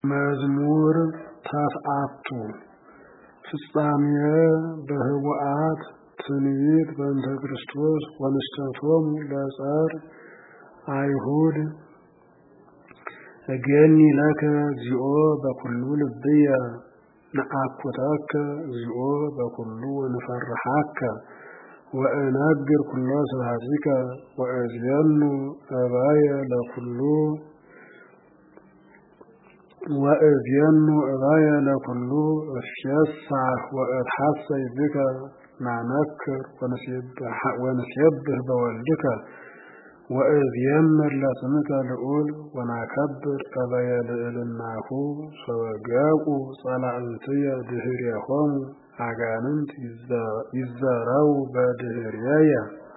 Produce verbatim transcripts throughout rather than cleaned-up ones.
መዝሙር ተስዓቱ ፍጻሜ በህቡአት ትንቢት በእንተ ክርስቶስ ወንስተቶሙ ለጸር አይሁድ እገኒ ለከ እግዚኦ በኩሉ ልብየ ነአኩተከ እግዚኦ በኩሉ ወንፈርሐከ ወእነግር ኩሎ ስብሐቲከ ወእዝየኑ እባየ ለኩሉ ወእዝየኑ እባየ ለኩሉ እስየሳህ ወእትሐሰይ ብከ ናነክር ወንሴብህ በወልድከ ወእዝየምር ለስምከ ልዑል ወናከብር እበየ ልዕልናሁ ሰወገቁ ጸላእትየ ድህሬሆሙ አጋንንት ይዘረው በድህሬየ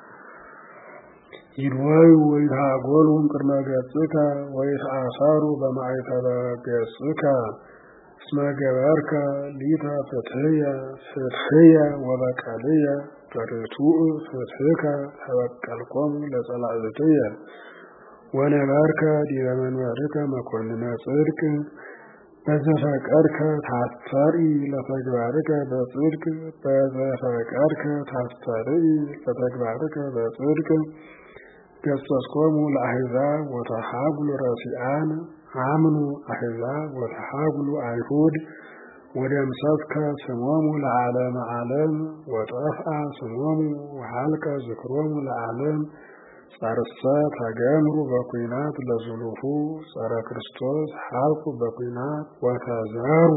ይድወዩ ወይትሃጎሉ እምቅድመ ገጽከ ወይትአሰሩ በማእከለ ገጽከ እስመ ገበርከ ሊተ ፍትሕየ ፍትሕየ ወበቀልየ በርቱዕ ፍትሕከ ተበቀልኮሙ ለጸላእትየ ወነበርከ ዲበ መንበርከ መኮንነ ጽድቅ በዘፈቀድከ ታስተርኢ ለተግባርከ በጽድቅ በዘፈቀድከ ታስተርኢ ለተግባርከ በጽድቅ ገሰስኮሙ ለአሕዛብ ወተሃጉሉ ረሲዓን አምኑ አሕዛብ ወተሃጉሉ አይሁድ ወደምሰስከ ስሞሙ ለዓለመ ዓለም ወጠፍአ ስሞሙ ወሃልቀ ዝክሮሙ ለዓለም ጸርሰ ተገምሩ በኩናት ለዝሉፉ ጸረ ክርስቶስ ሀልቁ በኩናት ወተዘሩ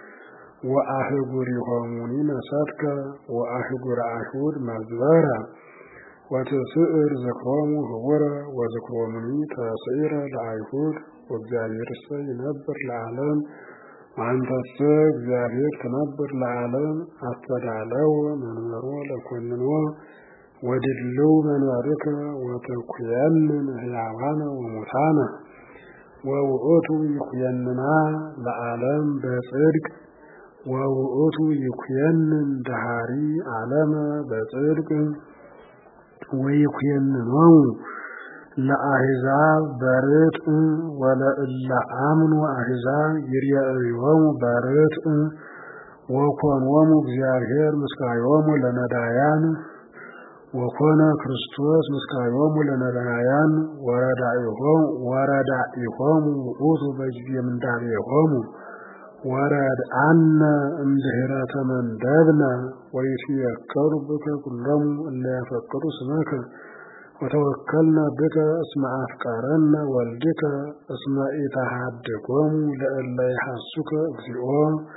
ወአህጉሪሆሙኒ ነሰትከ ወአህጉረ አይሁድ መዝበረ ወትስዕር ዝክሮሙ ህቡረ ወዝክሮሙኒ ተስዕረ ለአይሁድ ወእግዚአብሔርሰ ይነብር ለዓለም አንተሰ እግዚአብሔር ትነብር ለዓለም አስተዳለው መንበሮ ለኮንኖ ወድልው መንበርከ ወተኩየንን ሕያዋነ ወሙታነ ወውእቱ ይኩየንና ለዓለም በጽድቅ ወውእቱ ይኩየንን ደሃሪ ዓለመ በጽድቅ ወይኩየንኖሙ ለአሕዛብ በርትዕ ወለእለ አምኑ አሕዛብ ይርየዕዮሙ በርትዕ ወኮኖሙ እግዚአብሔር ምስካዮሙ ለነዳያን ወኮነ ክርስቶስ ምስካዮሙ ለነዳያን ወረዳኢሆሙ ውእቱ በጊዜ ምንዳቤሆሙ ወረድአነ እምድኅረ ተመንደብነ ወይትየከሉ ብከ ኩሎሙ እለ ያፈቅሩ ስመከ ወተወከልነ ብከ እስመ አፍቀረነ ወልድከ እስመ ኢተሃድጎሙ ለእለ ይሐሱከ እግዚኦ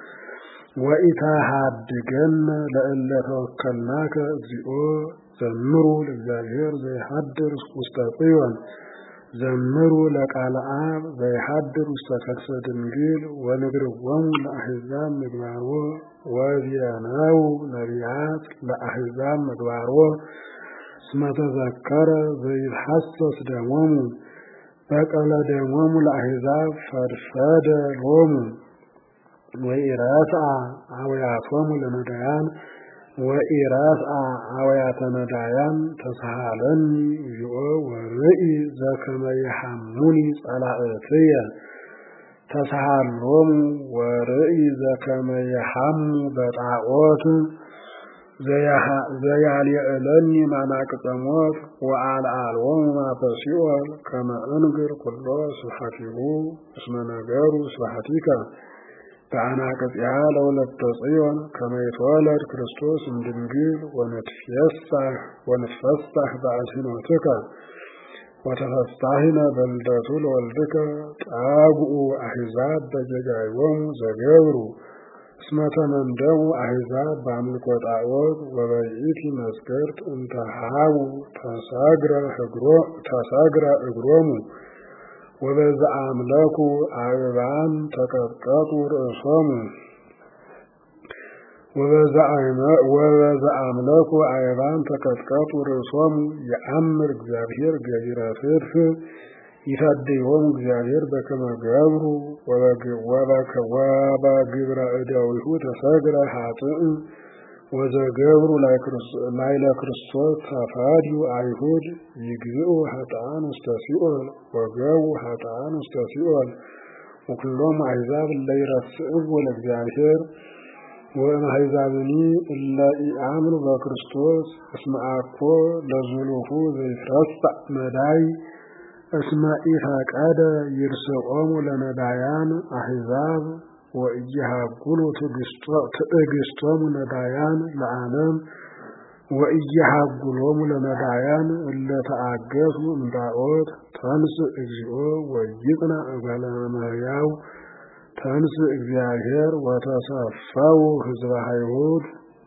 ወኢተሃድገነ ለእለ ተወከልናከ እግዚኦ ዘምሩ ለእግዚአብሔር ዘይሐድር ውስተ ጽዮን ዘምሩ ለቃለ አብ ዘይሐድር ውስተ ከርሰ ድንግል ወንግርዎሙ ለአሕዛብ ምግባሮ ወዜነው ነቢያት ለአሕዛብ ምግባሮ እስመ ተዘከረ ዘይትሐሰስ ደሞሙ በቀለ ደሞሙ ለአሕዛብ ፈድፈደ ሎሙ ወኢረስአ አውያቶሙ ለነዳያን ወኢረስአ አውያተ ነዳያን ተሳሃለኒ እግዚኦ ወርኢ ዘከመ ይሐሙኒ ጸላእትየ ተሳሃሎሙ ወርኢ ዘከመ ይሐሙ በጣዖት ዘያልየዕለኒ ማናቅጸ ሞት ወአልዓሎሙ ማፈሲኦል ከመ እንግር ኩሎ ስብሐቲሁ እስመ ነገሩ ስብሐቲከ በአናቅጽያ ለወለተ ጽዮን ከመ ይትወለድ ክርስቶስ እምድንግል ወንትፈሳህ በአልሲኖትከ ወተፈሳሂነ በልደቱ ለወልድከ ጣግኡ አሕዛብ በጀጋዮሙ ዘገብሩ እስመ ተመንደቡ አሕዛብ በአምልኮ ጣዖት ወበይእቲ መስገርት እንተ ሀቡ ተሰግረ እግሮሙ ወበዘአምለኩ አእባን ተቀጥቀጡ ርእሶሙ ወበዘአምለኩ አእባን ተቀጥቀጡ ርእሶሙ የአምር እግዚአብሔር ገቢረ ፍትሕ ይፈድዮሙ እግዚአብሔር በከመ ገብሩ ወበግብረ እደዊሁ ተሰግረ ኃጥእ ወዘገብሩ ላይለ ክርስቶስ ተፋድዩ አይሁድ ይግዝኡ ኃጥአን ውስተ ሲኦል ወገቡ ኃጥአን ውስተ ሲኦል وكلهم أحزاب لا يرسئوا لእግዚአብሔር وأحزابني إلا يآمنوا بكريستوس اسم أكو لزلوه زيترسع مداي اسم إفاقاد يرسقهم لندايان أحزاب وإيهاقلوا تأجستهم ندايان لعالم وإيهاقلهم لندايان إلا تأجسوا من دعوت تنس إجزئوا ويقنا أبالا مهياو تنس إجزاهير وتصفوا حزب حيهود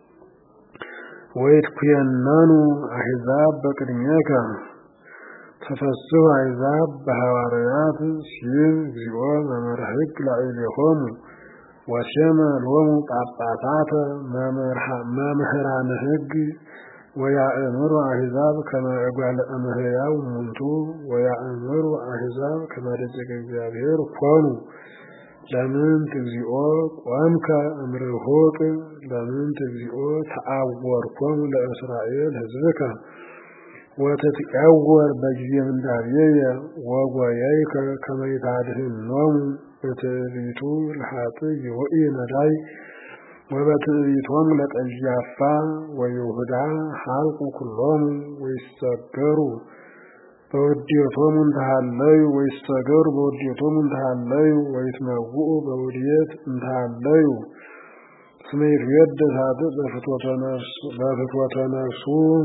ويتقيننوا أحزاب بكرميك تفسوا أحزاب بحواريات سيم إجزئوا ومرحق لعيلهم وشملهم قطعات ما محران حق ويأمر أحزاب كما أقول أمهياو منتو ويأمر أحزاب كما رزق إجزاهير كونوا لمن تجزئوا قامك أمرهوك لمن تجزئوا تعوركم لإسرائيل هزبك وتتعور بجزي من دارية وغويايك كما يتعده النوم وتريتوا الحاطي وإين راي وبتريتهم لك الجافة ويهدى حالق كلهم ويستقروا بوديتهم انتهالي ويستقر بوديتهم انتهالي ويتموؤوا بوديت انتهالي سمير يد هذا بفتوة نفسهم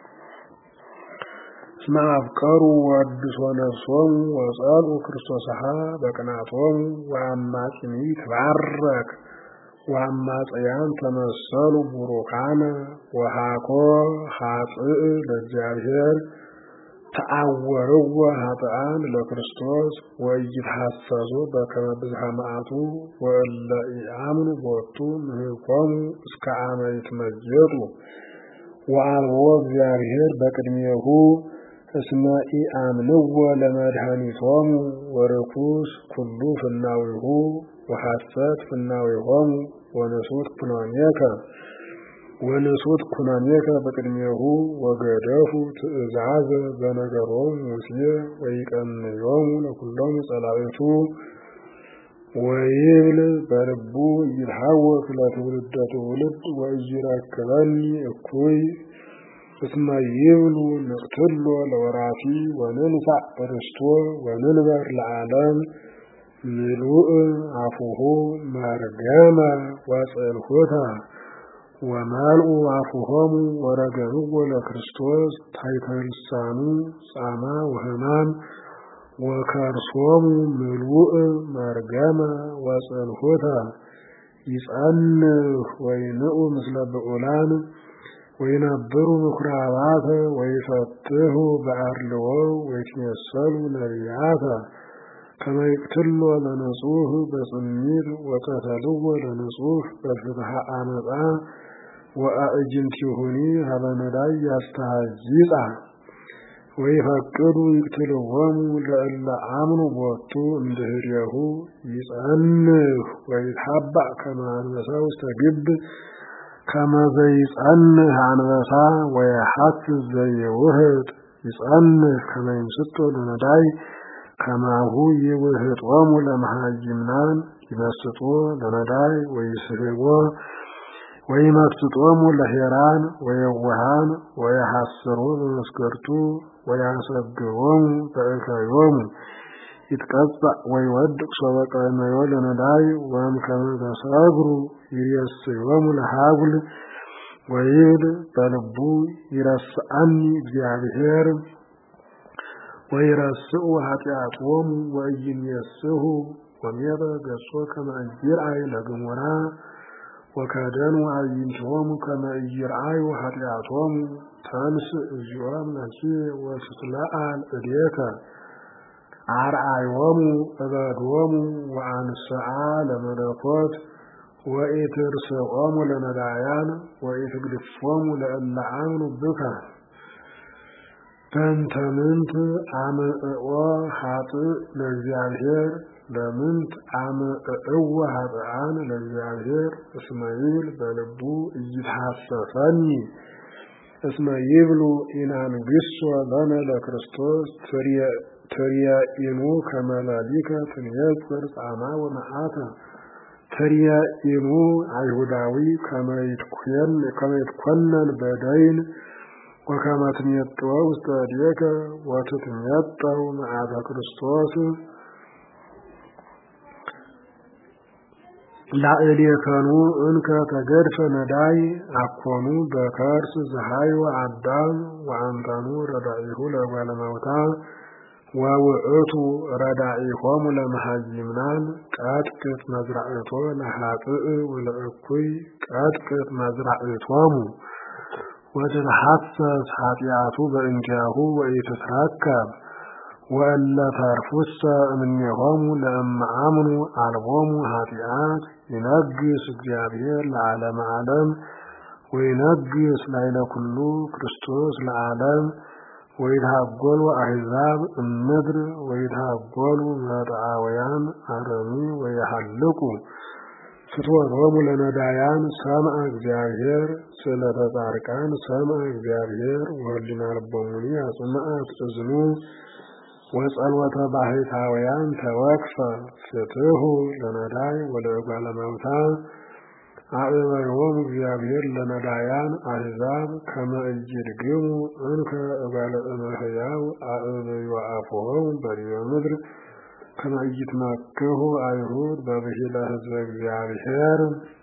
اسمع أفكاروا وعدسوا نفسهم وصالوا كريستوسها بقناتهم وعما سمي تبعرك وعما صيان تمثلوا بروكانا وحاكوا خاطئ للجاهر تعوروا هاتان لكريستوس ويتحسسوا بكما بزحماتوا وإلا يآمنوا بوتو مهيكم اسكعاما يتمجدوا وعالوا بزاهر بكرميه اسمائي آمنوا لمدهانيتهم وركوس كله في الناويه وحاسات في الناويهم ونسوت كنانيكا ونسوت كنانيكا بكرميه وقدافو تأزعاز بنقرهم وسيا ويكأنيهم لكلهم صلاعيتو ويبل بربو يلحاوك لا تولد تولد ويجراكبني اكوي اسم يبلو نقتلو لوراتي وننفع برستو وننبر العالم ملوء عفوه مرجاما واسألخوتا ومالء عفوهم ورجعوا لكريستوس تحت لسانو ساما وهمان وكرسوم ملوء مرجاما واسألخوتا يسأل وينقو مثل بقولان وينبروا مكرابات ويفتحوا بعرلو ويتمثلوا نبياتا كما يقتلوا لنصوه بصمير وقتلوا لنصوه بفتح آمطا وأجنتهني هذا نداي يستهجيطا ويفكروا يقتلوهم لألا عملوا بوتو اندهريه يسأنه ويتحبع كما أنبسا واستقب كما زي يسأنه عنبسا ويحسس زي وهد يسأنه كما يمسطوا لنداي كما هو يوهطهم لمحاجمنان يمسطوا لنداي ويسرقوا ويمسطهم لهيران ويوهان ويحسروا بمسكرتو ويحسقهم بأكايهم يتقطع ويودق صدق ما يولى نداي وهم كما تساقروا يرسيهم لحاول ويد بلبو يرسعني بزيادهير ويرسئوا حتياتهم وإن يسهوا وميضا قصوا كما أجيرعي لقمورا وكادانوا عينتهم كما أجيرعي وحتياتهم تنس الجوام نسي وستلاء الأديكا عرعيهم أبادهم وعن السعى لملكوت وإترسقهم لندعيان وإتقدفهم لأن عاملوا بك فانتمنت عمقوا حاطئ للزعجير لمنت عمقوا حاطئان للزعجير اسماعيل بلبو يتحسفني اسماعيل إنان قصوا لنا لكريستوس ትርያኢኑ ከመላሊከ ትንየጽር ጻማ ወመዓተ ትርያኢኑ አይሁዳዊ ከመይትኩየን ከመይትኮነን በደይን ወከመ ትሜጥዎ ውስተ እዴከ ወትትሜጠው መዓተ ክርስቶስ ላዕሌከኑ እንከ ተገድፈ ነዳይ አኮኑ በከርስ ዘሃዩ አዳም ወአንተኑ ረዳኢሁ ለጓለማውታ ወውእቱ ረዳኢሆሙ ለመሃይምናን ቀጥቅጥ መዝራዕቶ ለኃጥእ ወለእኩይ ቀጥቅጥ መዝራዕቶሙ ወትትሐሰስ ኃጢአቱ በእንቲአሁ ወኢትትረከብ ወእለ ተርፉሰ እምኔሆሙ ለእመ አምኑ አልቦሙ ኃጢአት ይነግስ እግዚአብሔር ለዓለመ ዓለም ወይነግስ ላዕለ ኩሉ ክርስቶስ ለዓለም ወይትሃጐሉ አሕዛብ እምድር ወይትሃጐሉ መጥአውያን አረሚ ወይሃልቁ ፍትወቶሙ ለነዳያን ሰምዐ እግዚአብሔር ስእለተ ጻድቃን ሰምዐ እግዚአብሔር ወህሊና ልቦሙኒ አጽምዐት እዝኑ ወጸልወተ ባሕታውያን ተወክፈ ፍትሑ ለነዳይ ወለእጓለ እመውታ አዕበዮሙ እግዚአብሔር ለነዳያን አሕዛብ ከመ ኢይድግሙ እንከ እጓለ እመሕያው አዕበዮ አፍሆሙ በዲበ ምድር ከመ ኢይትመክሁ አይሁድ በብሂለ ሕዝበ እግዚአብሔር